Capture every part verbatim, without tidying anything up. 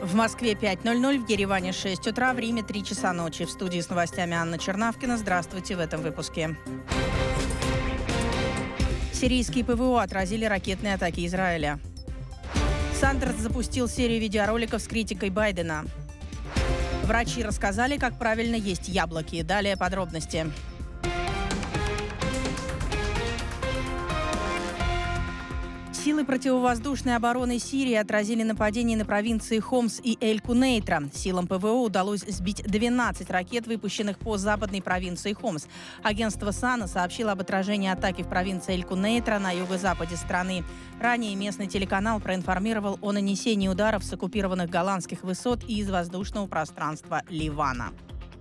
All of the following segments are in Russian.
В Москве пять ноль ноль, в Ереване шесть утра, в Риме три часа ночи. В студии с новостями Анна Чернавкина. Здравствуйте в этом выпуске. Сирийские ПВО отразили ракетные атаки Израиля. Сандерс запустил серию видеороликов с критикой Байдена. Врачи рассказали, как правильно есть яблоки. Далее подробности. Силы противовоздушной обороны Сирии отразили нападения на провинции Хомс и Эль-Кунейтра. Силам ПВО удалось сбить двенадцать ракет, выпущенных по западной провинции Хомс. Агентство САНА сообщило об отражении атаки в провинции Эль-Кунейтра на юго-западе страны. Ранее местный телеканал проинформировал о нанесении ударов с оккупированных голландских высот и из воздушного пространства Ливана.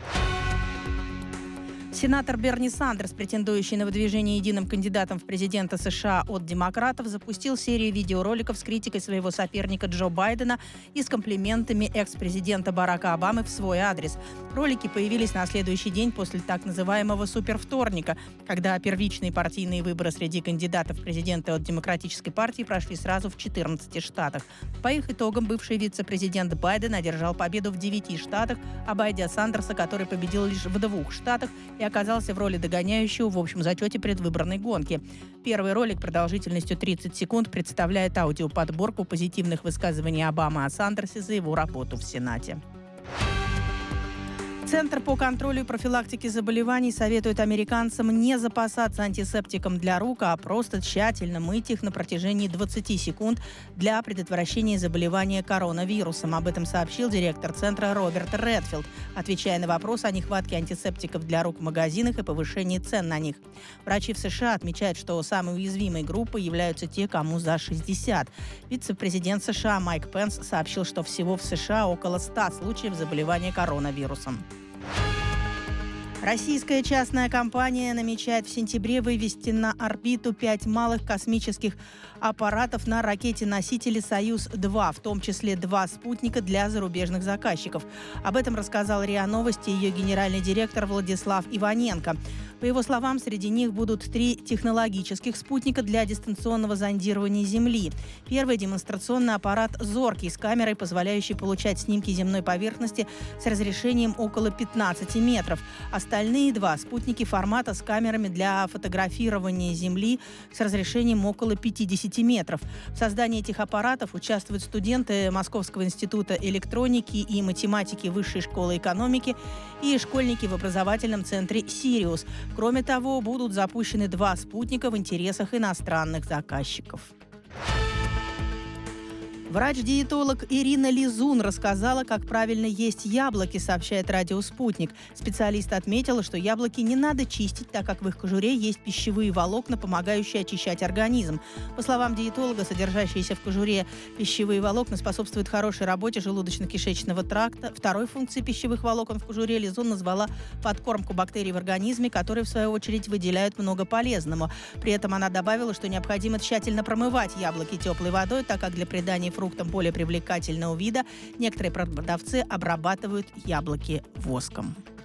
Сенатор Берни Сандерс, претендующий на выдвижение единым кандидатом в президенты США от демократов, запустил серию видеороликов с критикой своего соперника Джо Байдена и с комплиментами экс-президента Барака Обамы в свой адрес. Ролики появились на следующий день после так называемого супервторника, когда первичные партийные выборы среди кандидатов в президенты от Демократической партии прошли сразу в четырнадцати штатах. По их итогам бывший вице-президент Байден одержал победу в девяти штатах, обойдя Сандерса, который победил лишь в двух штатах и оказался в роли догоняющего в общем зачете предвыборной гонки. Первый ролик продолжительностью тридцать секунд представляет аудиоподборку позитивных высказываний Обамы о Сандерсе за его работу в Сенате. Центр по контролю и профилактике заболеваний советует американцам не запасаться антисептиком для рук, а просто тщательно мыть их на протяжении двадцати секунд для предотвращения заболевания коронавирусом. Об этом сообщил директор центра Роберт Редфилд, отвечая на вопрос о нехватке антисептиков для рук в магазинах и повышении цен на них. Врачи в США отмечают, что самой уязвимой группой являются те, кому за шестьдесят. Вице-президент США Майк Пенс сообщил, что всего в США около ста случаев заболевания коронавирусом. Российская частная компания намечает в сентябре вывести на орбиту пять малых космических аппаратов на ракете-носителе «Союз-два», в том числе два спутника для зарубежных заказчиков. Об этом рассказал РИА Новости ее генеральный директор Владислав Иваненко. По его словам, среди них будут три технологических спутника для дистанционного зондирования Земли. Первый – демонстрационный аппарат «Зоркий» с камерой, позволяющей получать снимки земной поверхности с разрешением около пятнадцати метров. Остальные два – спутники формата с камерами для фотографирования Земли с разрешением около пятидесяти метров. В создании этих аппаратов участвуют студенты Московского института электроники и математики Высшей школы экономики и школьники в образовательном центре «Сириус». Кроме того, будут запущены два спутника в интересах иностранных заказчиков. Врач-диетолог Ирина Лизун рассказала, как правильно есть яблоки, сообщает радио «Спутник». Специалист отметила, что яблоки не надо чистить, так как в их кожуре есть пищевые волокна, помогающие очищать организм. По словам диетолога, содержащиеся в кожуре пищевые волокна способствуют хорошей работе желудочно-кишечного тракта. Второй функцией пищевых волокон в кожуре Лизун назвала подкормку бактерий в организме, которые, в свою очередь, выделяют много полезного. При этом она добавила, что необходимо тщательно промывать яблоки теплой водой, так как для придания фруктам более привлекательного вида некоторые продавцы обрабатывают яблоки воском.